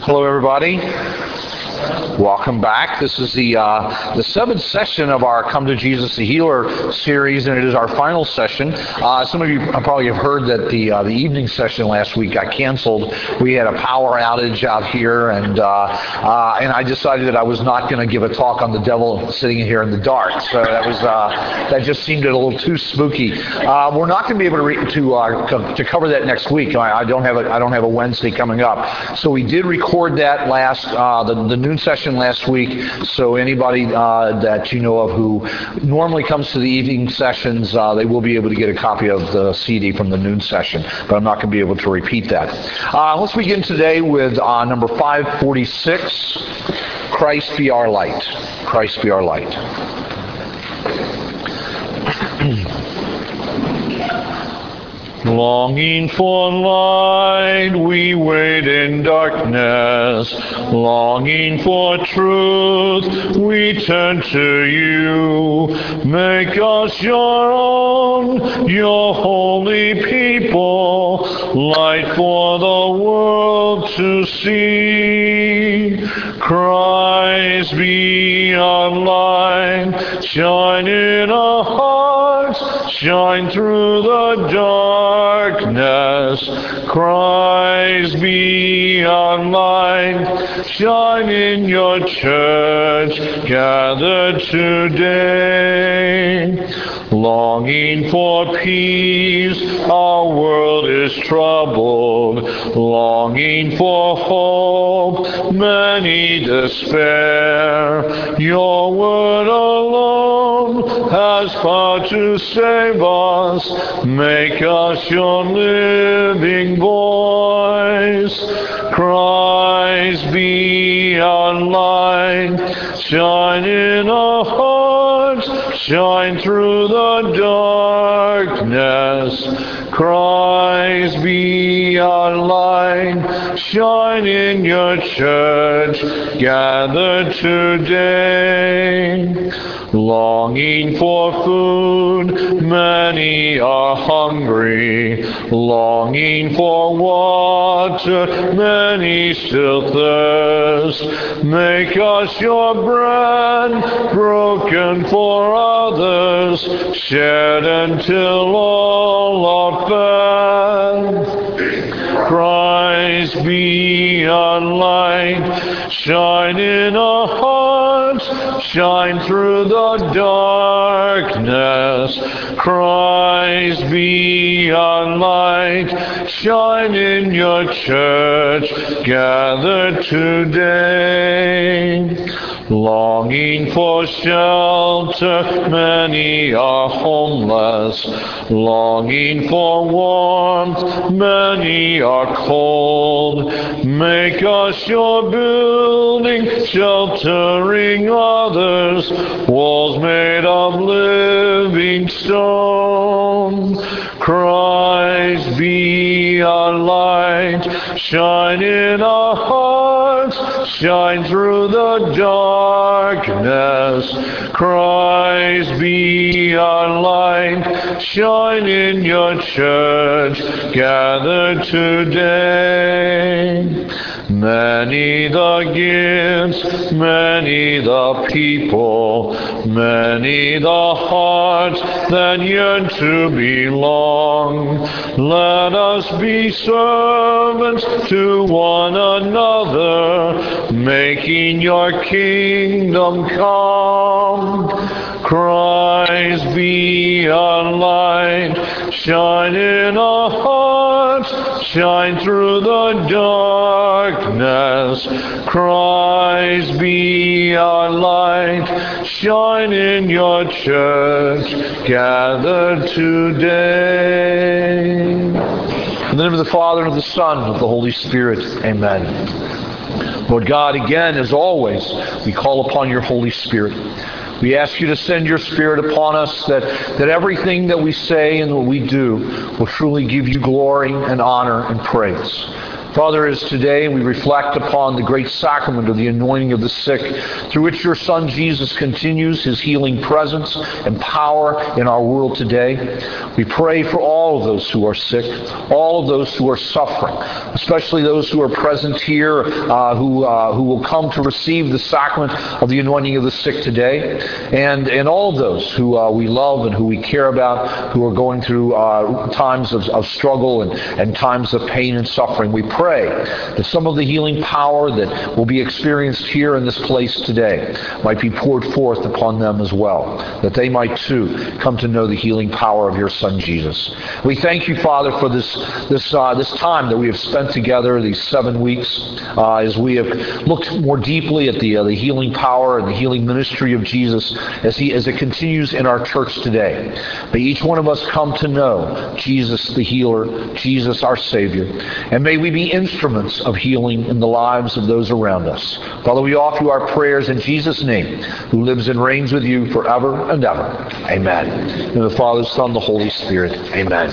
Hello, everybody. Welcome back. This is the seventh session of our Come to Jesus the Healer series, and it is our final session. Some of you probably have heard that the evening session last week got canceled. We had a power outage out here, and I decided that I was not going to give a talk on the devil sitting here in the dark. So that just seemed a little too spooky. We're not going to be able to cover that next week. I don't have a Wednesday coming up. So we did record that the noon session last week, so anybody that you know of who normally comes to the evening sessions, they will be able to get a copy of the CD from the noon session, but I'm not going to be able to repeat that. Let's begin today with number 546, Christ be our light. Christ be our light. Longing for light, we wait in darkness. Longing for truth, we turn to you. Make us your own, your holy people, light for the world to see. Christ be our light, shine in our hearts, shine through the darkness. Christ be our light, shine in your church, gathered today. Longing for peace, our world is troubled. Longing for hope, many despair. Your word alone has power to save us. Make us your living voice. Christ be our light, shine in our hearts, shine through the darkness. Christ be our light, shine in your church, gathered today. Longing for food, many are hungry. Longing for water, many still thirst. Make us your bread, broken for others, shared until all are fed. Christ be our light, shine in our hearts, shine through the darkness. Christ be our light, shine in your church, gathered today. Longing for shelter, many are homeless. Longing for warmth, many are cold. Make us your building, sheltering others, walls made of living stone. Christ be our light, shine in our hearts, shine through the darkness. Christ be our light, shine in your church, gathered today. Many the gifts, many the people, many the hearts that yearn to belong. Let us be servants to one another, making your kingdom come. Christ be our light, shine in our hearts, shine through the darkness. Christ be our light, shine in your church, gathered today. In the name of the Father, and of the Son, and of the Holy Spirit. Amen. Lord God, again, as always, we call upon your Holy Spirit. We ask you to send your Spirit upon us, that everything that we say and what we do will truly give you glory and honor and praise. Father, as today we reflect upon the great sacrament of the anointing of the sick, through which your Son Jesus continues his healing presence and power in our world today, we pray for all of those who are sick, all of those who are suffering, especially those who are present here who will come to receive the sacrament of the anointing of the sick today, and all of those who we love and who we care about, who are going through times of struggle and times of pain and suffering. We pray that some of the healing power that will be experienced here in this place today might be poured forth upon them as well, that they might too come to know the healing power of your Son Jesus. We thank you, Father, for this time that we have spent together, these 7 weeks, as we have looked more deeply at the healing power and the healing ministry of Jesus as it continues in our church today. May each one of us come to know Jesus the healer, Jesus our Savior, and may we be instruments of healing in the lives of those around us. Father, we offer you our prayers in Jesus' name, who lives and reigns with you forever and ever. Amen. In the Father, Son, the Holy Spirit. Amen.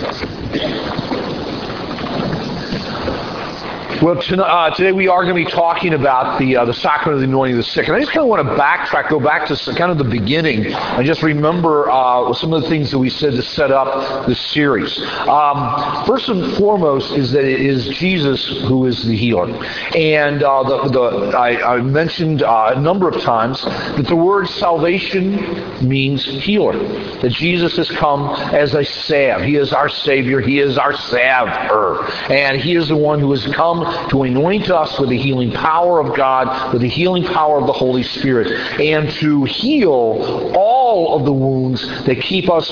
Well, today we are going to be talking about the sacrament of the anointing of the sick. And I just kind of want to backtrack, go back to kind of the beginning, and just remember some of the things that we said to set up this series. First and foremost is that it is Jesus who is the healer. And I mentioned a number of times that the word salvation means healer. That Jesus has come as a salve. He is our Savior. He is our salver. And He is the one who has come to anoint us with the healing power of God, with the healing power of the Holy Spirit, and to heal all of the wounds that keep us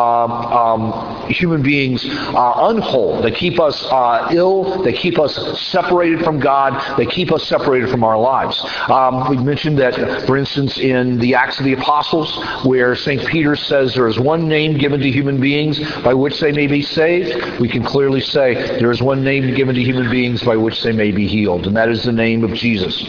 human beings unwhole, that keep us ill, that keep us separated from God, that keep us separated from our lives. We mentioned that, for instance, in the Acts of the Apostles, where St. Peter says there is one name given to human beings by which they may be saved, we can clearly say there is one name given to human beings by which they may be healed, and that is the name of Jesus.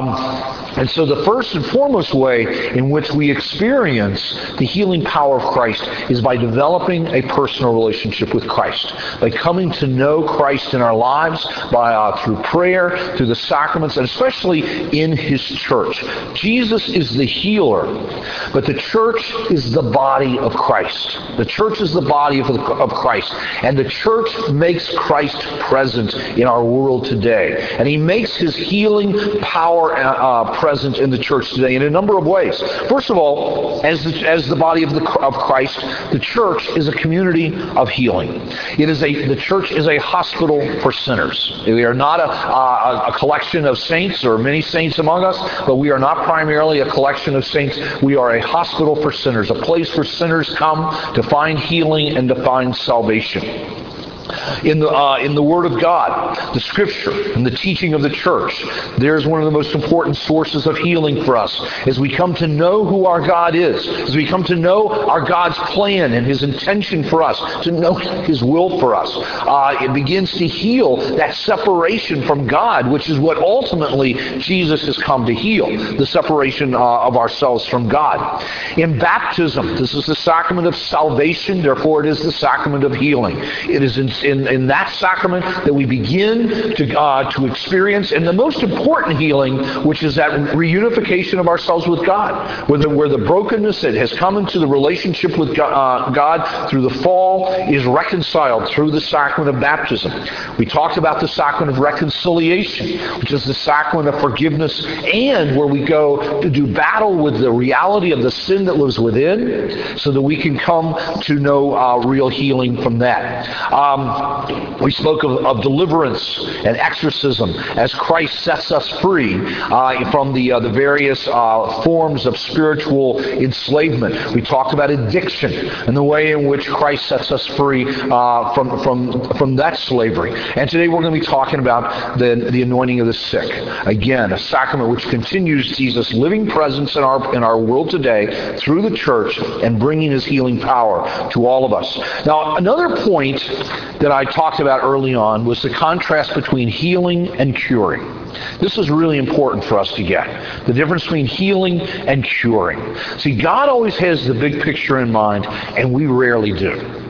And so the first and foremost way in which we experience the healing power of Christ is by developing a personal relationship with Christ, by coming to know Christ in our lives, through prayer, through the sacraments, and especially in His church. Jesus is the healer, but the church is the body of Christ. The church is the body of Christ, and the church makes Christ present in our world today. And He makes His healing power present in the church today in a number of ways. First of all, as the body of Christ, the church is a community of healing. The church is a hospital for sinners. We are not a collection of saints or many saints among us, but we are not primarily a collection of saints. We are a hospital for sinners, a place where sinners come to find healing and to find salvation. In the Word of God, the Scripture, and the teaching of the church, there's one of the most important sources of healing for us as we come to know who our God is, as we come to know our God's plan and His intention for us, to know His will for us. It begins to heal that separation from God, which is what ultimately Jesus has come to heal, the separation of ourselves from God. In baptism, this is the sacrament of salvation, therefore it is the sacrament of healing. It is in that sacrament that we begin to experience, and the most important healing, which is that reunification of ourselves with God, where the brokenness that has come into the relationship with God through the fall is reconciled through the sacrament of baptism. We talked about the sacrament of reconciliation, which is the sacrament of forgiveness, and where we go to do battle with the reality of the sin that lives within, so that we can come to know real healing from that. We spoke of deliverance and exorcism as Christ sets us free from the various forms of spiritual enslavement. We talked about addiction and the way in which Christ sets us free from that slavery. And today we're going to be talking about the anointing of the sick. Again, a sacrament which continues Jesus' living presence in our world today through the church and bringing His healing power to all of us. Now, another point that I talked about early on was the contrast between healing and curing. This is really important for us to get. The difference between healing and curing. See, God always has the big picture in mind, and we rarely do.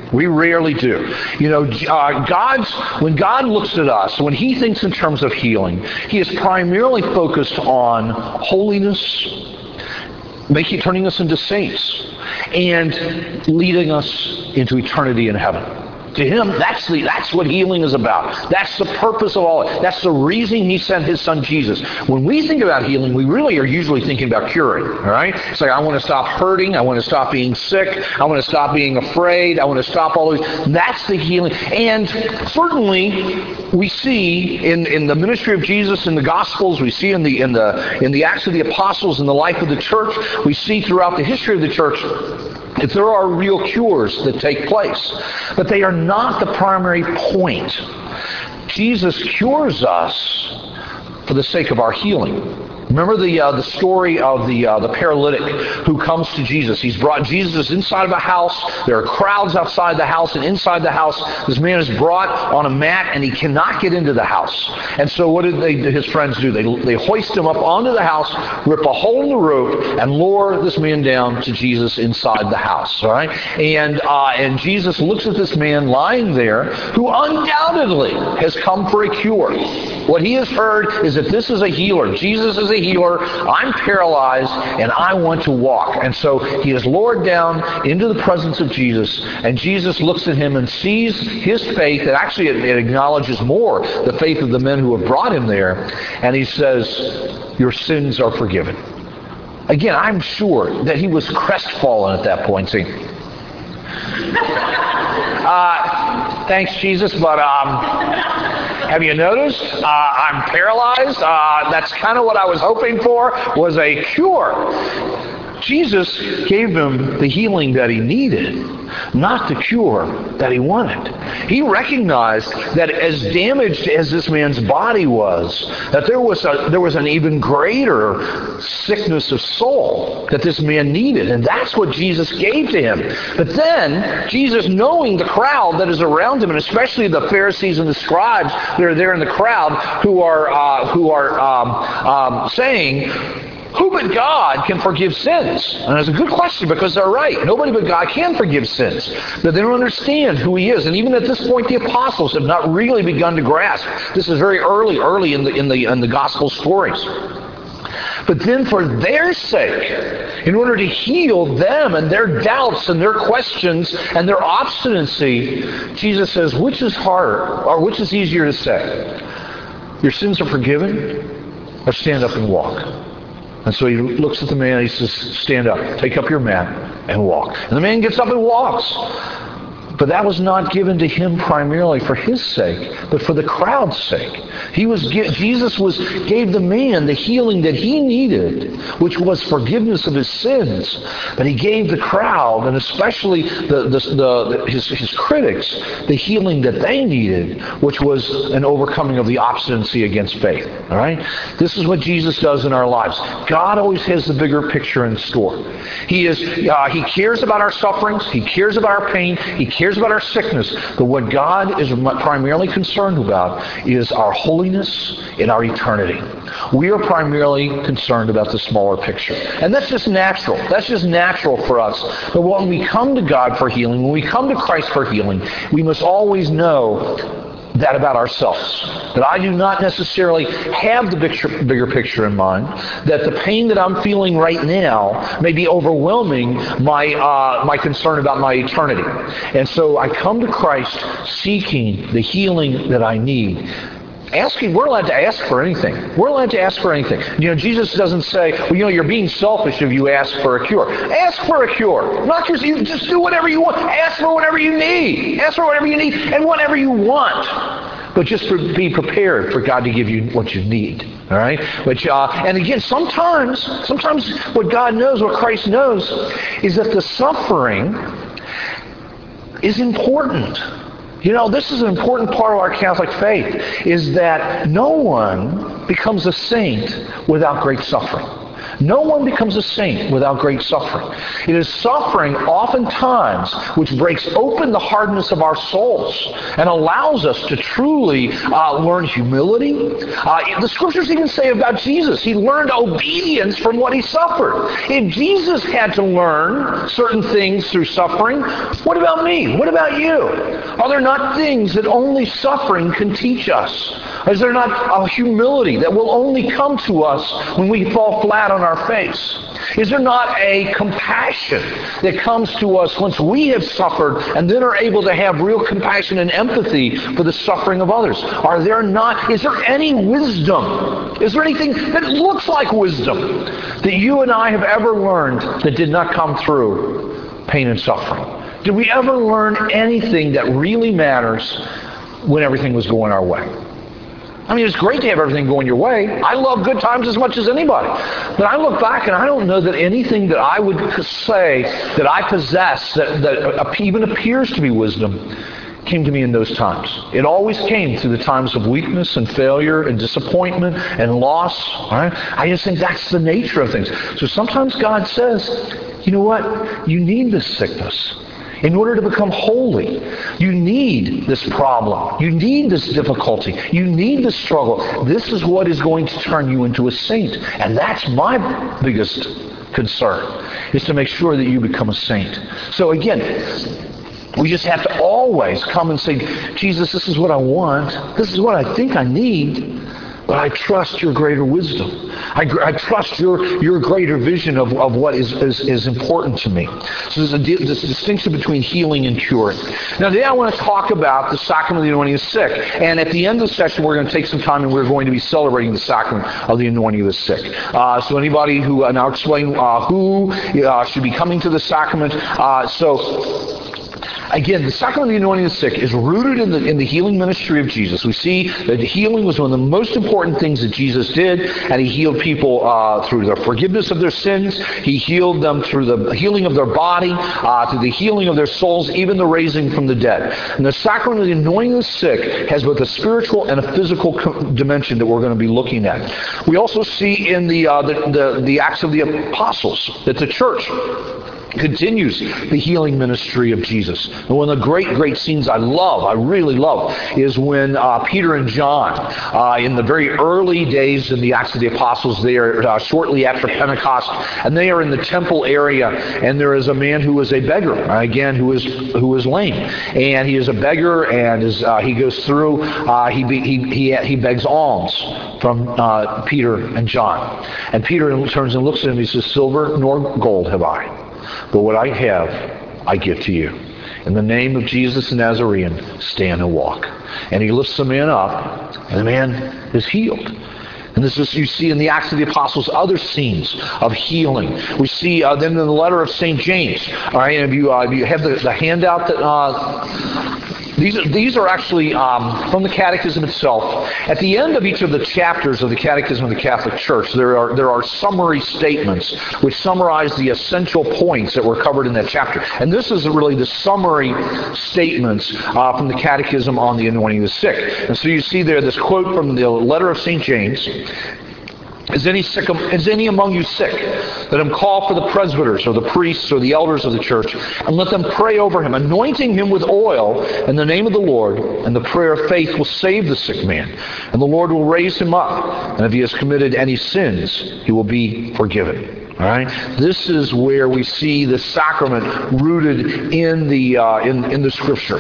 We rarely do. You know, when God looks at us, when he thinks in terms of healing, he is primarily focused on holiness, turning us into saints, and leading us into eternity in heaven. To him, that's what healing is about. That's the purpose of all. That's the reason he sent his son Jesus. When we think about healing, we really are usually thinking about curing. All right? It's like, I want to stop hurting. I want to stop being sick. I want to stop being afraid. I want to stop all these. That's the healing. And certainly, we see in the ministry of Jesus in the Gospels, we see in the Acts of the Apostles, in the life of the church, we see throughout the history of the church, if there are real cures that take place, but they are not the primary point. Jesus cures us for the sake of our healing. Remember the story of the paralytic who comes to Jesus. Jesus is inside of a house. There are crowds outside the house, and inside the house, this man is brought on a mat, and he cannot get into the house. And so what did his friends do? They hoist him up onto the house, rip a hole in the roof, and lower this man down to Jesus inside the house. All right? And Jesus looks at this man lying there, who undoubtedly has come for a cure. What he has heard is that this is a healer. Jesus is a healer. I'm paralyzed, and I want to walk. And so he is lowered down into the presence of Jesus, and Jesus looks at him and sees his faith, and actually it acknowledges more the faith of the men who have brought him there, and he says, your sins are forgiven. Again, I'm sure that he was crestfallen at that point, saying, thanks, Jesus, but have you noticed? I'm paralyzed. That's kind of what I was hoping for, was a cure. Jesus gave him the healing that he needed, not the cure that he wanted. He recognized that as damaged as this man's body was, that there was an even greater sickness of soul that this man needed, and that's what Jesus gave to him. But then, Jesus, knowing the crowd that is around him, and especially the Pharisees and the scribes that are there in the crowd, who are saying, who but God can forgive sins? And it's a good question, because they're right. Nobody but God can forgive sins. But they don't understand who he is. And even at this point, the apostles have not really begun to grasp. This is very early in the gospel stories. But then for their sake, in order to heal them and their doubts and their questions and their obstinacy, Jesus says, which is harder, or which is easier to say? Your sins are forgiven, or stand up and walk? And so he looks at the man and he says, stand up, take up your mat, and walk. And the man gets up and walks. But that was not given to him primarily for his sake, but for the crowd's sake. Jesus gave the man the healing that he needed, which was forgiveness of his sins. But he gave the crowd, and especially his critics, the healing that they needed, which was an overcoming of the obstinacy against faith. All right? This is what Jesus does in our lives. God always has the bigger picture in store. He cares about our sufferings. He cares about our pain. He cares about our sickness. But what God is primarily concerned about is our holiness and our eternity. We are primarily concerned about the smaller picture. And that's just natural. That's just natural for us. But when we come to God for healing, when we come to Christ for healing, we must always know that about ourselves. That I do not necessarily have the bigger picture in mind. That the pain that I'm feeling right now may be overwhelming my concern about my eternity. And so I come to Christ seeking the healing that I need. We're allowed to ask for anything. We're allowed to ask for anything. You know, Jesus doesn't say, well, you're being selfish if you ask for a cure. Ask for a cure. You just do whatever you want. Ask for whatever you need. Ask for whatever you need and whatever you want. But just be prepared for God to give you what you need. All right? And again, sometimes what God knows, what Christ knows, is that the suffering is important. You know, this is an important part of our Catholic faith, is that no one becomes a saint without great suffering. No one becomes a saint without great suffering. It is suffering oftentimes which breaks open the hardness of our souls and allows us to truly learn humility. The scriptures even say about Jesus, he learned obedience from what he suffered. If Jesus had to learn certain things through suffering, what about me? What about you? Are there not things that only suffering can teach us? Is there not a humility that will only come to us when we fall flat on our face? Is there not a compassion that comes to us once we have suffered and then are able to have real compassion and empathy for the suffering of others? Is there any wisdom? Is there anything that looks like wisdom that you and I have ever learned that did not come through pain and suffering? Did we ever learn anything that really matters when everything was going our way? I mean, it's great to have everything going your way. I love good times as much as anybody. But I look back and I don't know that anything that I would say that I possess that even appears to be wisdom came to me in those times. It always came through the times of weakness and failure and disappointment and loss. Right? I just think that's the nature of things. So sometimes God says, you know what? You need this sickness. In order to become holy, you need this problem. You need this difficulty. You need this struggle. This is what is going to turn you into a saint. And that's my biggest concern, is to make sure that you become a saint. So again, we just have to always come and say, Jesus, this is what I want. This is what I think I need. But I trust your greater wisdom. I trust your greater vision of what is important to me. So there's this distinction between healing and curing. Now today I want to talk about the sacrament of the anointing of the sick. And at the end of the session we're going to take some time and we're going to be celebrating the sacrament of the anointing of the sick. So anybody who, and I'll explain who should be coming to the sacrament. Again, the sacrament of the anointing of the sick is rooted in the healing ministry of Jesus. We see that healing was one of the most important things that Jesus did, and he healed people through the forgiveness of their sins. He healed them through the healing of their body, through the healing of their souls, even the raising from the dead. And the sacrament of the anointing of the sick has both a spiritual and a physical dimension that we're going to be looking at. We also see in the Acts of the Apostles that the church continues the healing ministry of Jesus. And one of the great scenes I really love, is when Peter and John, in the very early days in the Acts of the Apostles, they are shortly after Pentecost, and they are in the temple area, and there is a man who is a beggar, again, who is lame. And he is a beggar, and as he goes through, he begs alms from Peter and John. And Peter turns and looks at him, he says, "Silver nor gold have I, but what I have, I give to you. In the name of Jesus the Nazarene, stand and walk." And he lifts the man up, and the man is healed. And this is, you see in the Acts of the Apostles, other scenes of healing. We see then in the letter of St. James. All right, and if you have the handout that... These are actually from the Catechism itself. At the end of each of the chapters of the Catechism of the Catholic Church, there are summary statements which summarize the essential points that were covered in that chapter. And this is really the summary statements from the Catechism on the anointing of the sick. And so you see there this quote from the letter of St. James. Is any among you sick? Let him call for the presbyters or the priests or the elders of the church, and let them pray over him, anointing him with oil in the name of the Lord, and the prayer of faith will save the sick man, and the Lord will raise him up, and if he has committed any sins, he will be forgiven. All right. This is where we see the sacrament rooted in the Scripture.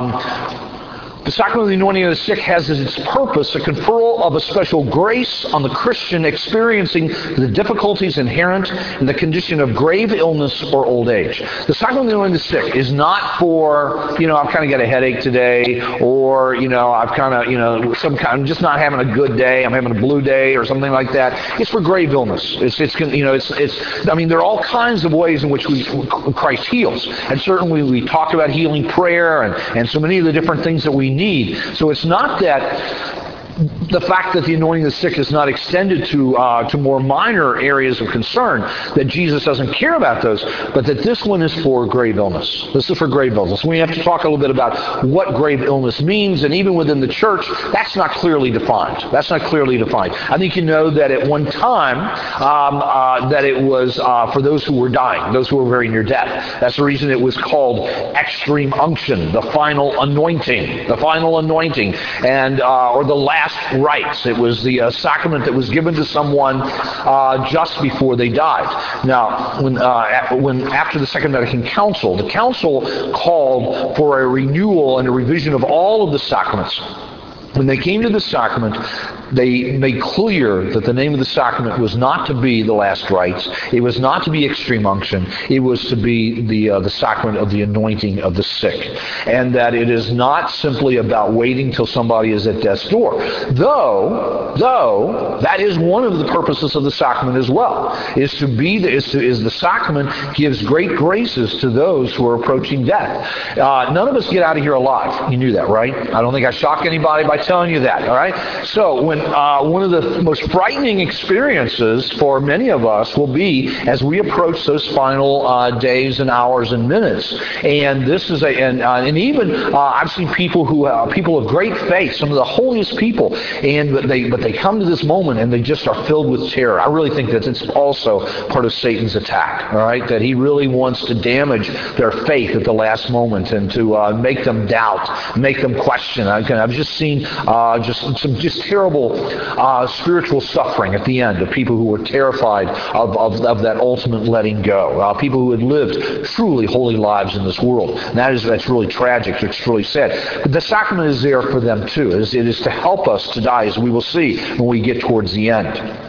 The sacrament of the anointing of the sick has as its purpose the conferral of a special grace on the Christian experiencing the difficulties inherent in the condition of grave illness or old age. The sacrament of the anointing of the sick is not for, I've kind of got a headache today, or, I've kind of, I'm just not having a good day, I'm having a blue day, or something like that. It's for grave illness. There are all kinds of ways in which Christ heals. And certainly we talked about healing prayer and so many of the different things that we need. So it's not that the fact that the anointing of the sick is not extended to more minor areas of concern, that Jesus doesn't care about those, but that this one is for grave illness. This is for grave illness. We have to talk a little bit about what grave illness means, and even within the church, that's not clearly defined. That's not clearly defined. I think you know that at one time that it was for those who were dying, those who were very near death. That's the reason it was called extreme unction, the final anointing, and or the last rites. It was the sacrament that was given to someone just before they died. Now, when after the Second Vatican Council, the council called for a renewal and a revision of all of the sacraments. When they came to the sacrament, they made clear that the name of the sacrament was not to be the last rites. It was not to be extreme unction. It was to be the sacrament of the anointing of the sick. And that it is not simply about waiting till somebody is at death's door. Though that is one of the purposes of the sacrament as well, is the sacrament gives great graces to those who are approaching death. None of us get out of here alive. You knew that, right? I don't think I shock anybody by telling you that, all right? So when one of the most frightening experiences for many of us will be as we approach those final days and hours and minutes. And this is and even I've seen people of great faith, some of the holiest people, but they come to this moment and they just are filled with terror. I really think that it's also part of Satan's attack, all right? That he really wants to damage their faith at the last moment and to make them doubt, make them question. I've just seen just terrible spiritual suffering at the end of people who were terrified of that ultimate letting go. People who had lived truly holy lives in this world. And that's really tragic. It's really sad. But the sacrament is there for them too. It is to help us to die, as we will see when we get towards the end.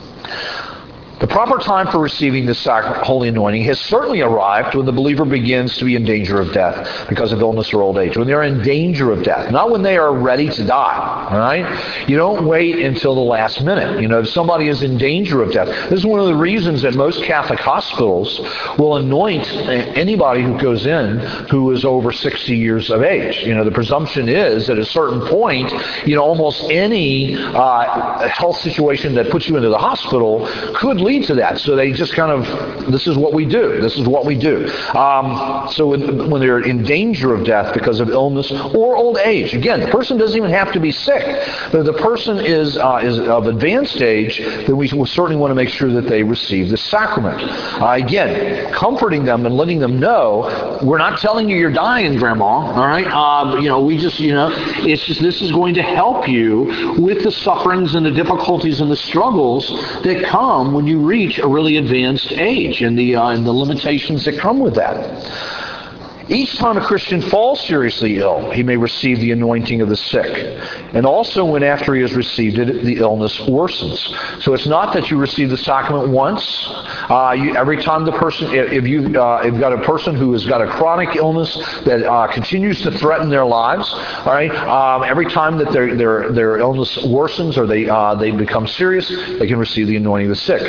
The proper time for receiving this holy anointing has certainly arrived when the believer begins to be in danger of death because of illness or old age. When they're in danger of death, not when they are ready to die. All right? You don't wait until the last minute. If somebody is in danger of death, this is one of the reasons that most Catholic hospitals will anoint anybody who goes in who is over 60 years of age. The presumption is that at a certain point, almost any health situation that puts you into the hospital could lead to that. So they just this is what we do. This is what we do. So when they're in danger of death because of illness or old age, again, the person doesn't even have to be sick. If the person is of advanced age, then we will certainly want to make sure that they receive the sacrament. Again, comforting them and letting them know, we're not telling you you're dying, Grandma, all right? We just, it's just this is going to help you with the sufferings and the difficulties and the struggles that come when you reach a really advanced age and the limitations that come with that. Each time a Christian falls seriously ill, he may receive the anointing of the sick. And also when after he has received it, the illness worsens. So it's not that you receive the sacrament once. Every time the person, if you've got a person who has got a chronic illness that continues to threaten their lives, all right, every time that their illness worsens or they become serious, they can receive the anointing of the sick.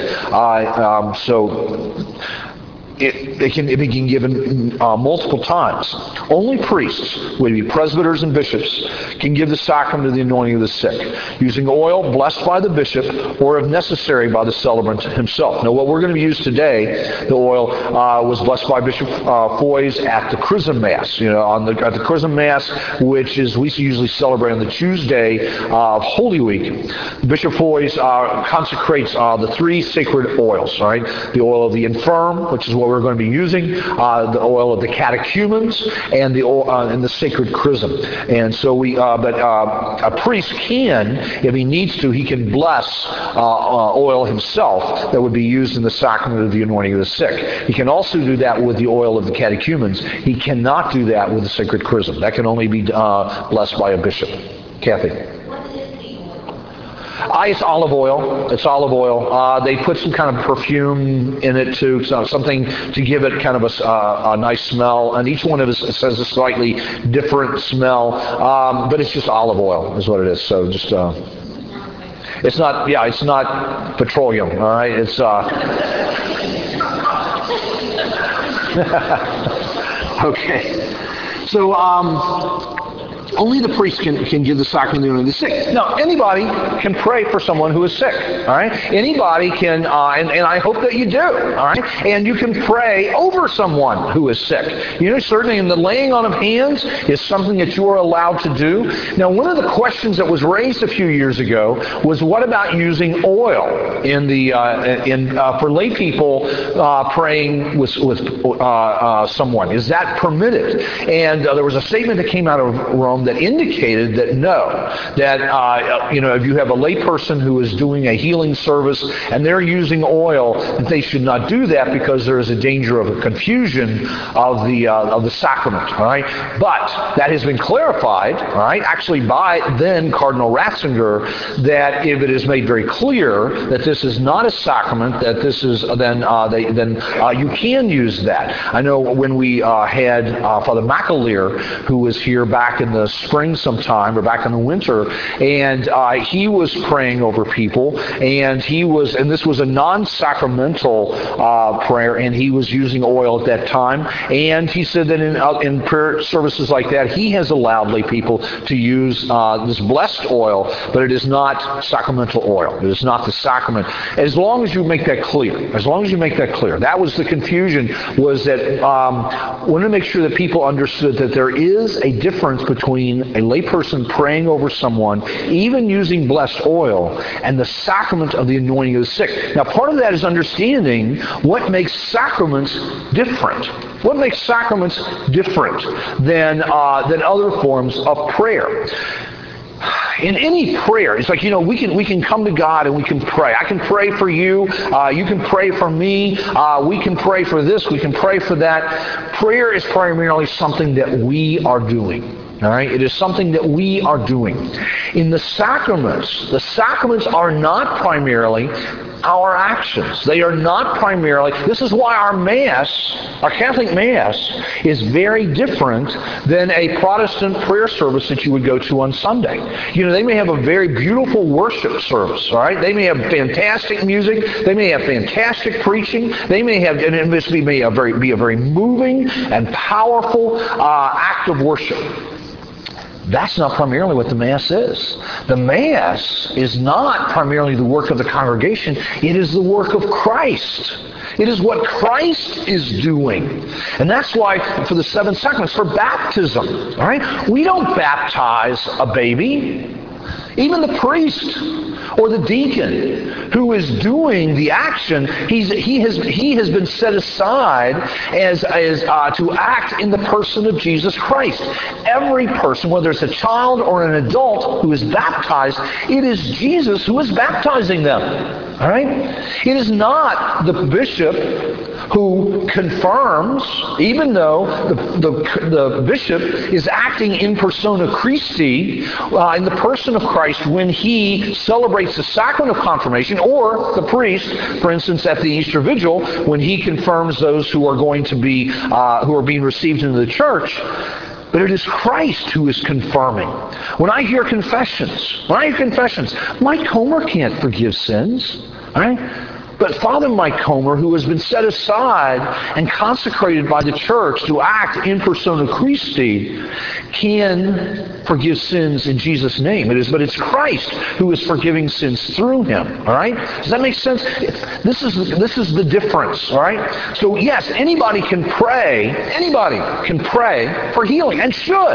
It can be given multiple times. Only priests, whether it be presbyters and bishops, can give the sacrament of the anointing of the sick, using oil blessed by the bishop or, if necessary, by the celebrant himself. Now, what we're going to use today, the oil was blessed by Bishop Foys at the Chrism Mass. At the Chrism Mass, which is we usually celebrate on the Tuesday of Holy Week. Bishop Foys consecrates the three sacred oils. Right, the oil of the infirm, which is what we're going to be using, the oil of the catechumens, and the oil, and the sacred chrism. And so but a priest can, if he needs to, he can bless oil himself that would be used in the sacrament of the anointing of the sick. He can also do that with the oil of the catechumens. He cannot do that with the sacred chrism. That can only be blessed by a bishop. Kathy. It's olive oil. It's olive oil. They put some kind of perfume in it too, so something to give it kind of a nice smell. And each one of us says a slightly different smell, but it's just olive oil is what it is. So just it's not. Yeah, it's not petroleum. All right, it's. Okay. So. Only the priest can give the sacrament of the anointing of the sick. Now, anybody can pray for someone who is sick. All right? Anybody can, and I hope that you do. All right? And you can pray over someone who is sick. You know, certainly in the laying on of hands is something that you are allowed to do. Now, one of the questions that was raised a few years ago was, what about using oil in the for lay people praying with someone? Is that permitted? And there was a statement that came out of Rome that indicated that no, that if you have a layperson who is doing a healing service and they're using oil, that they should not do that because there is a danger of a confusion of the sacrament. All right, but that has been clarified, all right, actually by then Cardinal Ratzinger, that if it is made very clear that this is not a sacrament, that this is then you can use that. I know when we had Father McAleer, who was here back in the spring sometime, or back in the winter, and he was praying over people, and this was a non-sacramental prayer, and he was using oil at that time, and he said that in prayer services like that, he has allowed lay people to use this blessed oil, but it is not sacramental oil. It is not the sacrament. As long as you make that clear. As long as you make that clear. That was the confusion, was that wanted to make sure that people understood that there is a difference between a layperson praying over someone, even using blessed oil, and the sacrament of the anointing of the sick. Now, part of that is understanding what makes sacraments different. What makes sacraments different than other forms of prayer? In any prayer, it's like, we can come to God and we can pray. I can pray for you. You can pray for me. We can pray for this. We can pray for that. Prayer is primarily something that we are doing. All right? It is something that we are doing. In the sacraments are not primarily our actions. They are not primarily. This is why our Mass, our Catholic Mass, is very different than a Protestant prayer service that you would go to on Sunday. They may have a very beautiful worship service, all right? They may have fantastic music. They may have fantastic preaching. They may have, and this may be a very moving and powerful act of worship. That's not primarily what the Mass is. The Mass is not primarily the work of the congregation. It is the work of Christ. It is what Christ is doing. And that's why for the seven sacraments, for baptism, all right, we don't baptize a baby. Even the priest or the deacon who is doing the action, he has been set aside as to act in the person of Jesus Christ. Every person, whether it's a child or an adult who is baptized, it is Jesus who is baptizing them. All right? It is not the bishop who confirms, even though the bishop is acting in persona Christi, in the person of Christ, when he celebrates the sacrament of confirmation, or the priest, for instance, at the Easter Vigil, when he confirms those who are going to be, who are being received into the church. But it is Christ who is confirming. When I hear confessions, Mike Comer can't forgive sins. All right? But Father Mike Comer, who has been set aside and consecrated by the church to act in persona Christi, can forgive sins in Jesus' name. But it's Christ who is forgiving sins through him. All right? Does that make sense? This is the difference. All right? So yes, anybody can pray. Anybody can pray for healing, and should.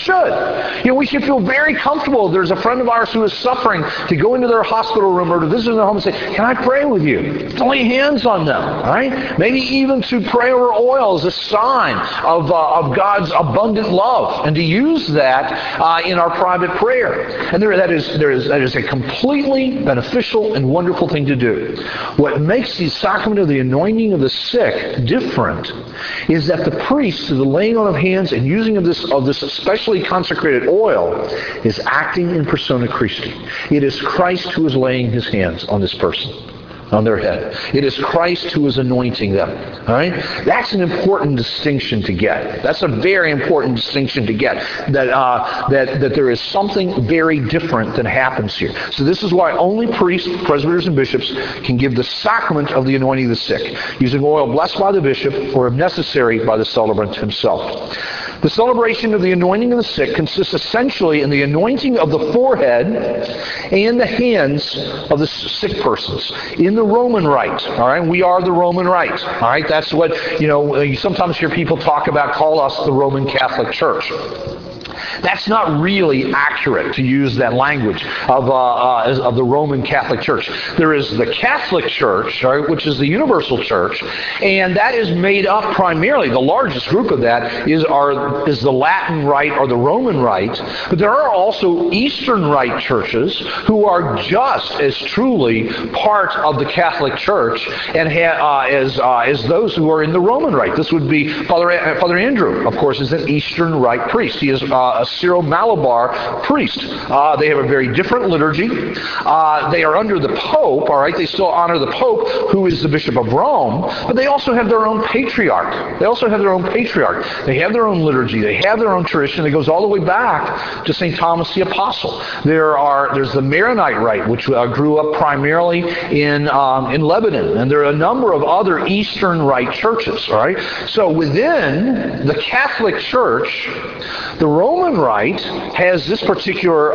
We should feel very comfortable. There's a friend of ours who is suffering, to go into their hospital room or to visit their home and say, "Can I pray with you?" To lay hands on them, all right? Maybe even to pray over oil as a sign of God's abundant love, and to use that in our private prayer. And that is a completely beneficial and wonderful thing to do. What makes the sacrament of the anointing of the sick different is that the priest, through the laying on of hands and using of this especially consecrated oil, is acting in persona Christi. It is Christ who is laying his hands on this person, on their head. It is Christ who is anointing them. All right? That's an important distinction to get. That's a very important distinction to get. That there is something very different that happens here. So this is why only priests, presbyters, and bishops can give the sacrament of the anointing of the sick, using oil blessed by the bishop, or if necessary, by the celebrant himself. The celebration of the anointing of the sick consists essentially in the anointing of the forehead and the hands of the sick persons in the Roman rite. All right, we are the Roman rite. All right, that's what, you sometimes hear people talk about, call us the Roman Catholic Church. That's not really accurate to use that language of the Roman Catholic Church. There is the Catholic Church, right, which is the universal church, and that is made up primarily, the largest group of that is the Latin Rite or the Roman Rite, but there are also Eastern Rite churches who are just as truly part of the Catholic Church and as those who are in the Roman Rite. This would be Father Andrew, of course, is an Eastern Rite priest. He is a Syro-Malabar priest. They have a very different liturgy. They are under the Pope, all right? They still honor the Pope, who is the Bishop of Rome, but they also have their own patriarch. They have their own liturgy. They have their own tradition that goes all the way back to St. Thomas the Apostle. There's the Maronite Rite, which grew up primarily in Lebanon, and there are a number of other Eastern Rite churches, all right? So within the Catholic Church, the Roman Rite has this particular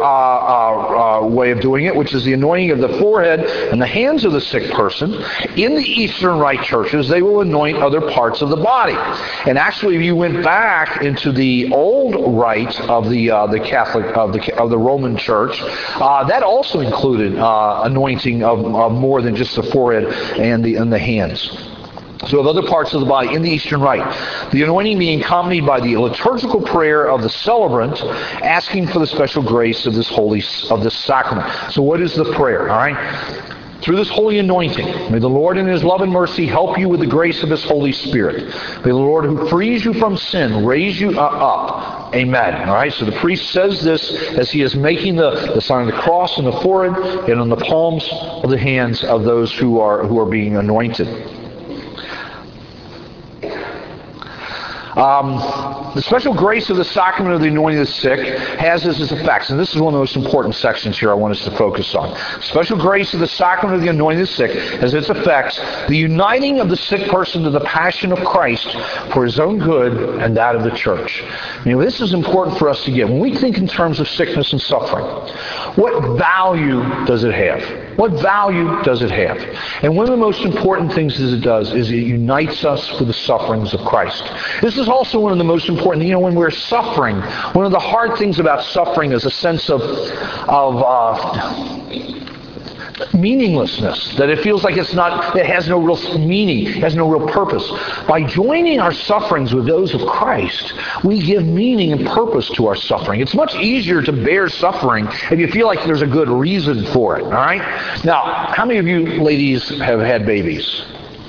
way of doing it, which is the anointing of the forehead and the hands of the sick person. In the Eastern Rite churches, they will anoint other parts of the body. And actually, if you went back into the old rite of the Catholic of the Roman Church, that also included anointing of more than just the forehead and the hands. So of other parts of the body in the Eastern Rite. The anointing being accompanied by the liturgical prayer of the celebrant, asking for the special grace of this sacrament. So what is the prayer? All right? Through this holy anointing, may the Lord in His love and mercy help you with the grace of His Holy Spirit. May the Lord who frees you from sin raise you up. Amen. All right, so the priest says this as he is making the sign of the cross on the forehead and on the palms of the hands of those who are being anointed. The special grace of the sacrament of the anointing of the sick has as its effects, and this is one of the most important sections here I want us to focus on. Special grace of the sacrament of the anointing of the sick has its effects, the uniting of the sick person to the passion of Christ for his own good and that of the church. This is important for us to get. When we think in terms of sickness and suffering, what value does it have? What value does it have? And one of the most important things it does is it unites us with the sufferings of Christ. This is also one of the most important, when we're suffering, one of the hard things about suffering is a sense of meaninglessness, that it feels like it has no real meaning, it has no real purpose. By joining our sufferings with those of Christ, we give meaning and purpose to our suffering. It's much easier to bear suffering if you feel like there's a good reason for it, all right? Now, how many of you ladies have had babies?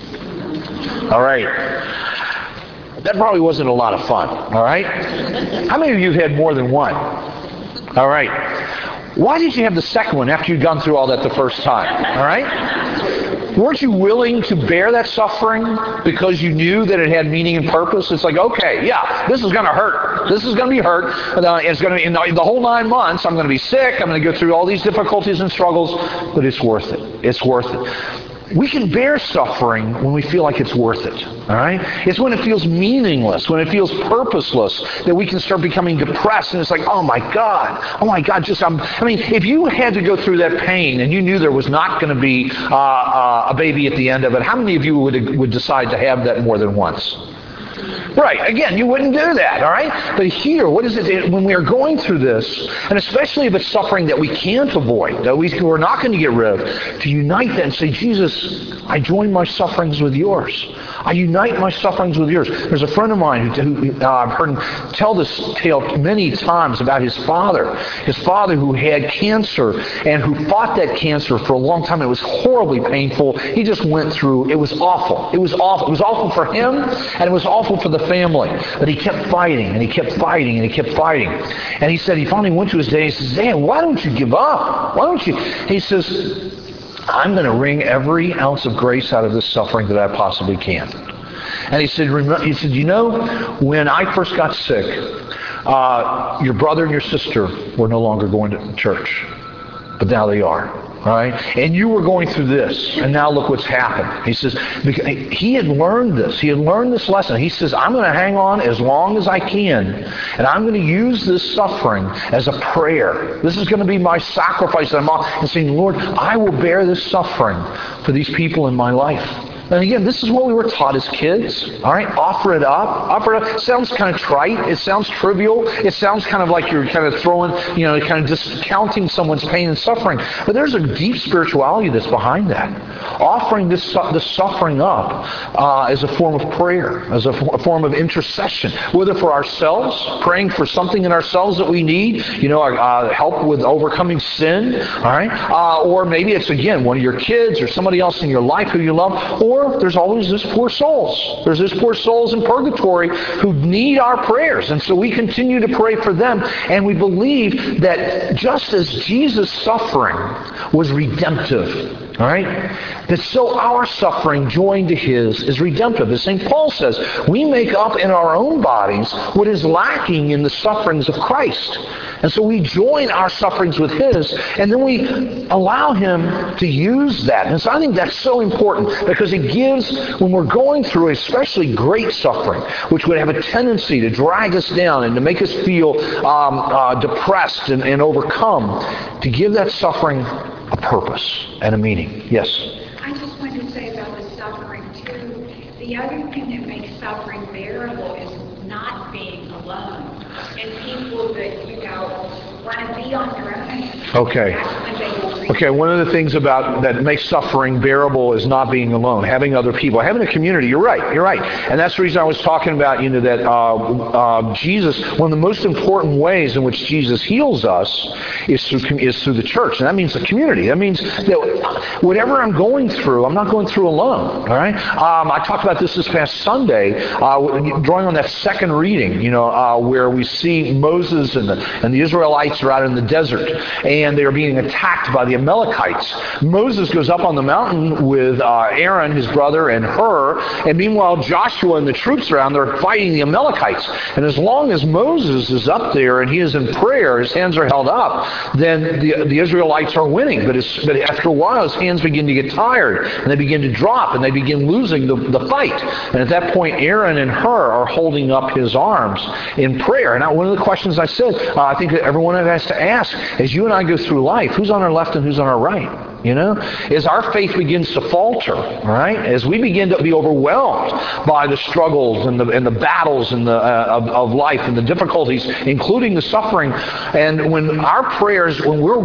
All right. That probably wasn't a lot of fun, all right? How many of you have had more than one? All right. Why did you have the second one after you'd gone through all that the first time, all right? Weren't you willing to bear that suffering because you knew that it had meaning and purpose? It's like, okay, yeah, this is going to hurt. This is going to be hurt. It's going to, in the whole 9 months, I'm going to be sick. I'm going to go through all these difficulties and struggles, but it's worth it. It's worth it. We can bear suffering when we feel like it's worth it, all right? It's when it feels meaningless, when it feels purposeless, that we can start becoming depressed, and it's like, oh my God, if you had to go through that pain and you knew there was not going to be a baby at the end of it, how many of you would decide to have that more than once? Right. Again, you wouldn't do that, all right? But here, what is it when we are going through this, and especially if it's suffering that we can't avoid, that we're not going to get rid of, to unite that and say, Jesus, I join my sufferings with yours. I unite my sufferings with yours. There's a friend of mine who I've heard him tell this tale many times about his father who had cancer and who fought that cancer for a long time. It was horribly painful. He just went through, it was awful. It was awful. It was awful for him, and it was awful for the family. But he kept fighting, and he kept fighting, and he kept fighting. And he said he finally went to his dad and he says, Dad, why don't you give up? Why don't you? He says, I'm going to wring every ounce of grace out of this suffering that I possibly can. And he said, when I first got sick, your brother and your sister were no longer going to church. But now they are. All all right? And you were going through this, and now look what's happened. He says, he had learned this. He had learned this lesson. He says, I'm going to hang on as long as I can, and I'm going to use this suffering as a prayer. This is going to be my sacrifice. And saying, Lord, I will bear this suffering for these people in my life. And again, this is what we were taught as kids. All right, offer it up. Offer it up. It sounds kind of trite. It sounds trivial. It sounds kind of like you're kind of throwing, kind of discounting someone's pain and suffering. But there's a deep spirituality that's behind that. Offering this suffering up as a form of prayer, as a form of intercession, whether for ourselves, praying for something in ourselves that we need, help with overcoming sin, all right, or maybe it's again one of your kids or somebody else in your life who you love, or there's always these poor souls. There's these poor souls in purgatory who need our prayers. And so we continue to pray for them. And we believe that just as Jesus' suffering was redemptive, all right, that so our suffering joined to his is redemptive. As St. Paul says, we make up in our own bodies what is lacking in the sufferings of Christ. And so we join our sufferings with his, and then we allow him to use that. And so I think that's so important, because it gives, when we're going through especially great suffering, which would have a tendency to drag us down and to make us feel depressed and overcome, to give that suffering a purpose and a meaning. Yes? I just wanted to say about the suffering, too. The other thing that makes suffering bearable is not being alone. And people that, want to be on their own. Okay, one of the things about that makes suffering bearable is not being alone, having other people, having a community. You're right. And that's the reason I was talking about, that Jesus, one of the most important ways in which Jesus heals us is through the church. And that means the community. That means that whatever I'm going through, I'm not going through alone. All right? I talked about this past Sunday, drawing on that second reading, where we see Moses and the Israelites are out in the desert, and they are being attacked by the Amalekites. Moses goes up on the mountain with Aaron, his brother, and Hur, and meanwhile Joshua and the troops around, they're fighting the Amalekites. And as long as Moses is up there and he is in prayer, his hands are held up, then the Israelites are winning. But after a while, his hands begin to get tired, and they begin to drop, and they begin losing the fight. And at that point, Aaron and Hur are holding up his arms in prayer. And now, one of the questions I said, I think that everyone has to ask, as you and I go through life, who's on our left and who's on our right? As our faith begins to falter, right? As we begin to be overwhelmed by the struggles and the battles and of life and the difficulties, including the suffering, and when our prayers, when we're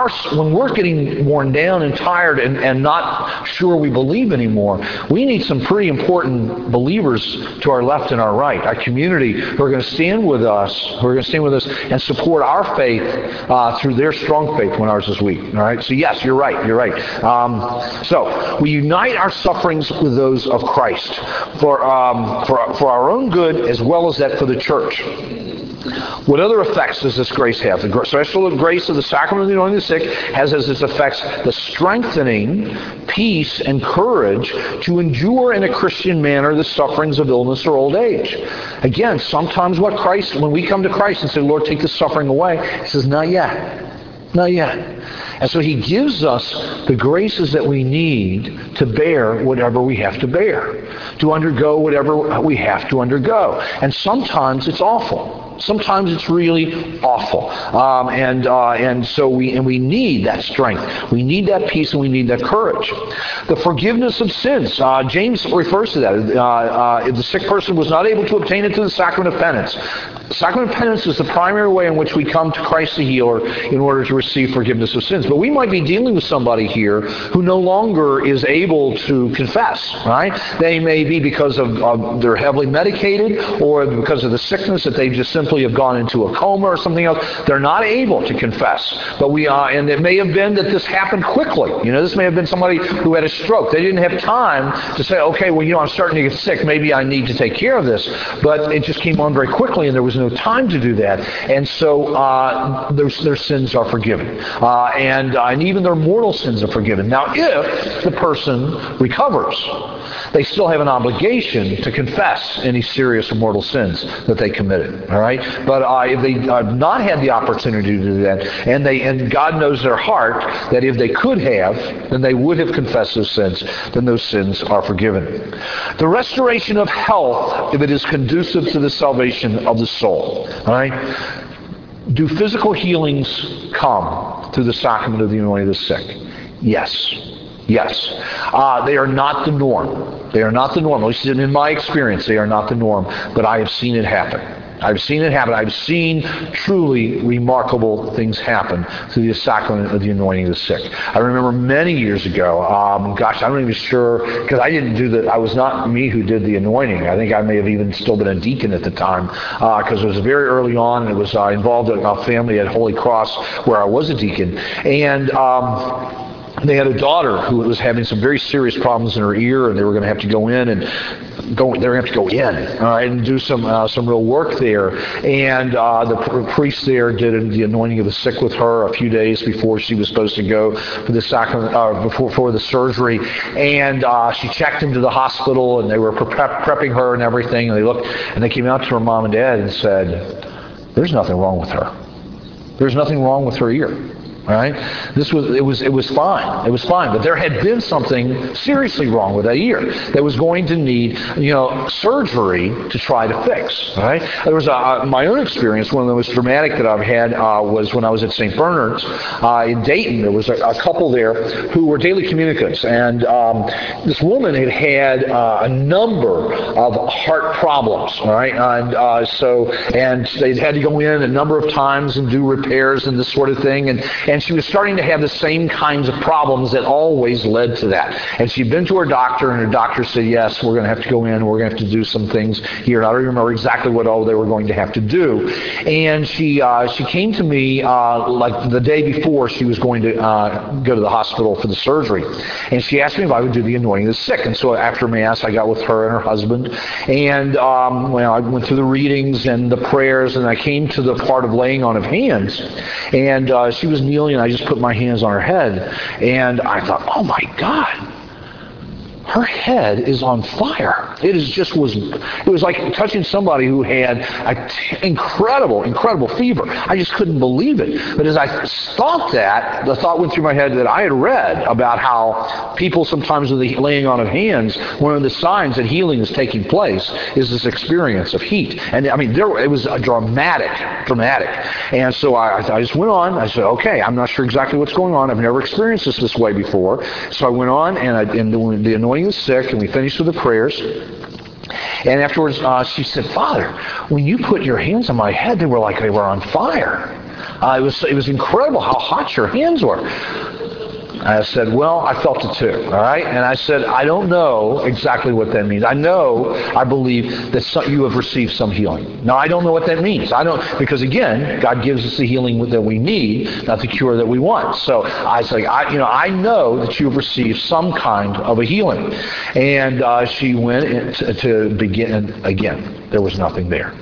getting worn down and tired and not sure we believe anymore, we need some pretty important believers to our left and our right, our community, who are going to stand with us, and support our faith through their strong faith when ours is weak. All right. So yes, you're right. So we unite our sufferings with those of Christ for our own good, as well as that for the church. What other effects does this grace have? The special grace of the sacrament of the anointing of the sick has as its effects the strengthening, peace, and courage to endure in a Christian manner the sufferings of illness or old age. Again, sometimes when we come to Christ and say, Lord, take this suffering away, he says, not yet. Not yet. And so he gives us the graces that we need to bear whatever we have to bear, to undergo whatever we have to undergo. And sometimes it's awful. Sometimes it's really awful, and so we need that strength, we need that peace, and we need that courage. The forgiveness of sins. James refers to that. If the sick person was not able to obtain it through the sacrament of penance, the sacrament of penance is the primary way in which we come to Christ the healer in order to receive forgiveness of sins. But we might be dealing with somebody here who no longer is able to confess. Right? They may be because of they're heavily medicated, or because of the sickness that they just simply have gone into a coma or something else. They're not able to confess. But and it may have been that this happened quickly. This may have been somebody who had a stroke. They didn't have time to say, okay, well, I'm starting to get sick. Maybe I need to take care of this. But it just came on very quickly, and there was no time to do that. And so their sins are forgiven. And even their mortal sins are forgiven. Now, if the person recovers, they still have an obligation to confess any serious or mortal sins that they committed. All right? But if they have not had the opportunity to do that, and God knows their heart, that if they could have, then they would have confessed those sins, then those sins are forgiven. The restoration of health, if it is conducive to the salvation of the soul. All right? Do physical healings come through the sacrament of the anointing of the sick? Yes. Yes. They are not the norm. They are not the norm. At least in my experience, they are not the norm. But I have seen it happen. I've seen it happen. I've seen truly remarkable things happen through the sacrament of the anointing of the sick. I remember many years ago, I'm not even sure, because I didn't do that. I was not me who did the anointing. I think I may have even still been a deacon at the time, because it was very early on, and it was involved in a family at Holy Cross where I was a deacon. And they had a daughter who was having some very serious problems in her ear, and they were going to have to go in and do some real work there. And the priest there did the anointing of the sick with her a few days before she was supposed to go for the sacrament, before the surgery. And she checked into the hospital, and they were prepping her and everything. And they looked, and they came out to her mom and dad and said, "There's nothing wrong with her. There's nothing wrong with her ear." Right? It was fine. It was fine. But there had been something seriously wrong with that ear that was going to need, surgery to try to fix. Right? There was my own experience. One of the most dramatic that I've had was when I was at St. Bernard's in Dayton. There was a couple there who were daily communicants, and this woman had a number of heart problems. All right, and they had to go in a number of times and do repairs and this sort of thing, and she was starting to have the same kinds of problems that always led to that. And she'd been to her doctor, and her doctor said, "Yes, we're going to have to go in, and we're going to have to do some things here." And I don't remember exactly what all they were going to have to do. And she came to me like the day before she was going to go to the hospital for the surgery. And she asked me if I would do the anointing of the sick. And so after Mass, I got with her and her husband. And I went through the readings and the prayers, and I came to the part of laying on of hands. And she was kneeling, and I just put my hands on her head, and I thought, oh my God, her head is on fire. It was like touching somebody who had an incredible fever. I just couldn't believe it. But as I thought that, the thought went through my head that I had read about how people sometimes with the laying on of hands, one of the signs that healing is taking place is this experience of heat. And I mean, it was a dramatic. And so I just went on. I said, okay, I'm not sure exactly what's going on. I've never experienced this way before. So I went on, and the anointing was sick, and we finished with the prayers. And afterwards, she said, "Father, when you put your hands on my head, they were on fire. It was incredible how hot your hands were." I said, "Well, I felt it too." All right? And I said, "I don't know exactly what that means. I believe that you have received some healing. Now, I don't know what that means. Because again, God gives us the healing that we need, not the cure that we want. So I said, I know that you have received some kind of a healing." And she went to begin again. There was nothing there.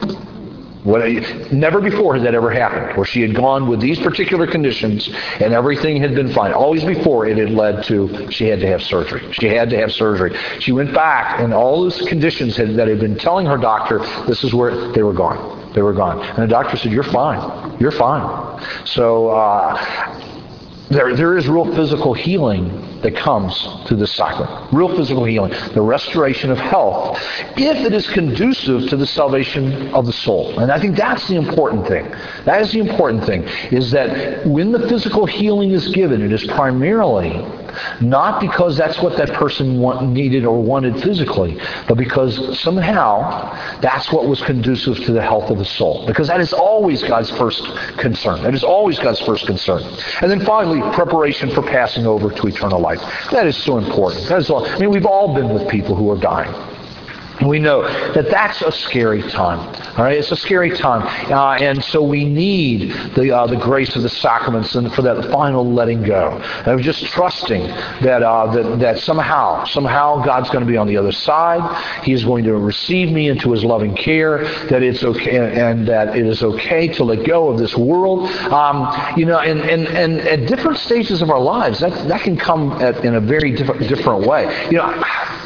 Never before had that ever happened, where she had gone with these particular conditions and everything had been fine. Always before it had led to she had to have surgery. She went back, and all those conditions that had been telling her doctor, this is where they were gone. And the doctor said, "You're fine. You're fine." So there is real physical healing that comes through this sacrament. Real physical healing. The restoration of health, if it is conducive to the salvation of the soul. And I think that's the important thing. That is the important thing, is that when the physical healing is given, it is primarily not because that's what that person needed or wanted physically, but because somehow that's what was conducive to the health of the soul. Because that is always God's first concern. And then finally, preparation for passing over to eternal life. That is so important. We've all been with people who are dying. And we know that that's a scary time. All right, it's a scary time, and so we need the grace of the sacraments and for that final letting go. And just trusting that somehow God's going to be on the other side. He is going to receive me into His loving care. That it's okay, and that it is okay to let go of this world. And at different stages of our lives, that can come in a very different way.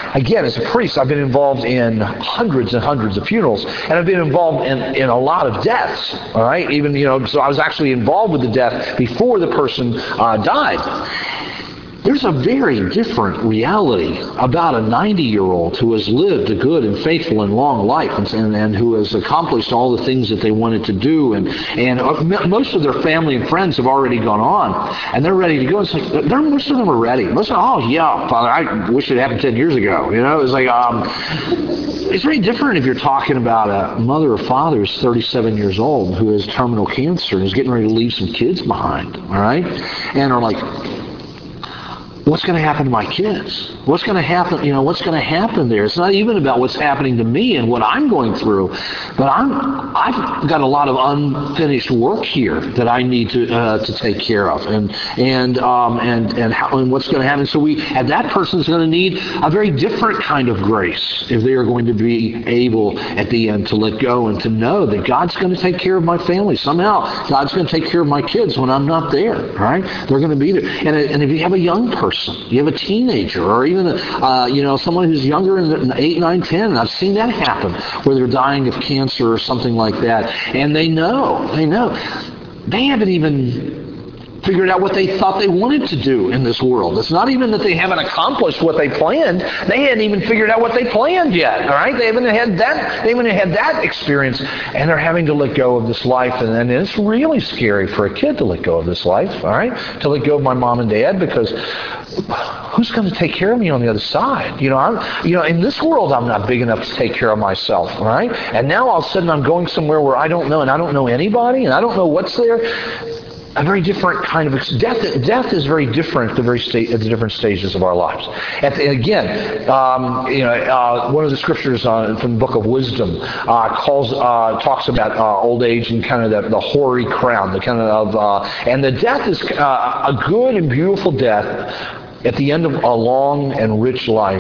again, as a priest, I've been involved in hundreds and hundreds of funerals, and I've been involved in a lot of deaths, all right? Even, so I was actually involved with the death before the person died. There's a very different reality about a 90-year-old who has lived a good and faithful and long life and who has accomplished all the things that they wanted to do. And most of their family and friends have already gone on, and they're ready to go. It's like most of them are ready. Most of them, oh, yeah, Father, I wish it happened 10 years ago. It's like, it's very different if you're talking about a mother or father who's 37 years old who has terminal cancer and is getting ready to leave some kids behind, all right? And are like, what's going to happen to my kids? What's going to happen? What's going to happen there? It's not even about what's happening to me and what I'm going through, but I've got a lot of unfinished work here that I need to take care of, and what's going to happen. So that person's going to need a very different kind of grace if they are going to be able at the end to let go and to know that God's going to take care of my family. Somehow God's going to take care of my kids when I'm not there. Right? They're going to be there. And if you have a young person, you have a teenager, or even someone who's younger in 8, 9, 10. And I've seen that happen where they're dying of cancer or something like that, and they know they haven't even figured out what they thought they wanted to do in this world. It's not even that they haven't accomplished what they planned. They hadn't even figured out what they planned yet. All right, they haven't had that experience, and they're having to let go of this life. And it's really scary for a kid to let go of this life. All right, to let go of my mom and dad, because who's going to take care of me on the other side? In this world, I'm not big enough to take care of myself. All right, and now all of a sudden I'm going somewhere where I don't know, and I don't know anybody, and I don't know what's there. A very different kind of death is very different at the different stages of our lives. One of the scriptures from the Book of Wisdom talks about old age and kind of the hoary crown, and the death is a good and beautiful death at the end of a long and rich life.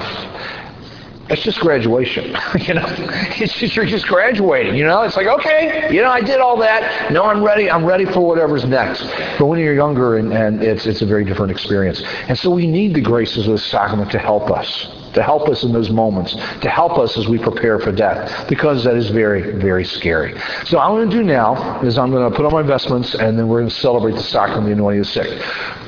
It's just graduation, It's just, you're just graduating, It's like, okay, I did all that. No, I'm ready. I'm ready for whatever's next. But when you're younger, and it's a very different experience. And so we need the graces of the sacrament to help us in those moments, to help us as we prepare for death, because that is very, very scary. So what I'm going to do now is I'm going to put on my vestments, and then we're going to celebrate the sacrament of the anointing of the sick.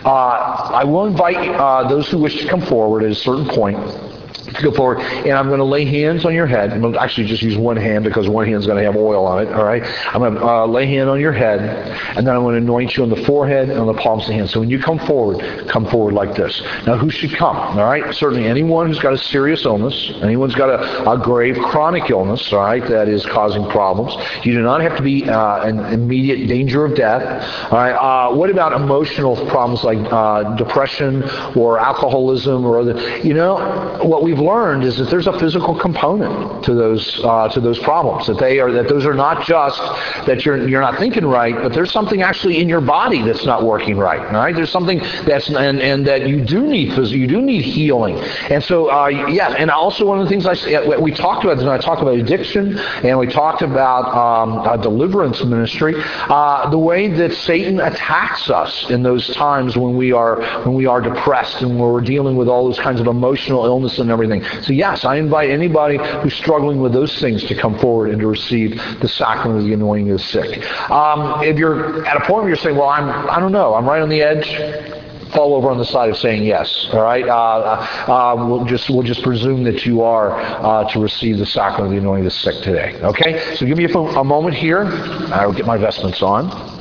I will invite those who wish to come forward at a certain point to go forward, and I'm going to lay hands on your head. I'm going to actually just use one hand because one hand's going to have oil on it, all right? I'm going to lay hand on your head, and then I'm going to anoint you on the forehead and on the palms of the hands. So when you come forward like this. Now, who should come, all right? Certainly anyone who's got a serious illness, anyone's got a grave chronic illness, all right, that is causing problems. You do not have to be in immediate danger of death, all right? What about emotional problems like depression or alcoholism or other? What we've learned is that there's a physical component to those problems. That those are not just that you're not thinking right, but there's something actually in your body that's not working right. All right, there's something that's and that you do need healing. And so and also one of the things we talked about, I talked about addiction, and we talked about deliverance ministry, the way that Satan attacks us in those times when we are depressed and when we're dealing with all those kinds of emotional illness and everything. So yes, I invite anybody who's struggling with those things to come forward and to receive the sacrament of the anointing of the sick. If you're at a point where you're saying, well, I don't know, I'm right on the edge, fall over on the side of saying yes. All right, we'll just presume that you are to receive the sacrament of the anointing of the sick today. Okay, so give me a moment here. I'll get my vestments on.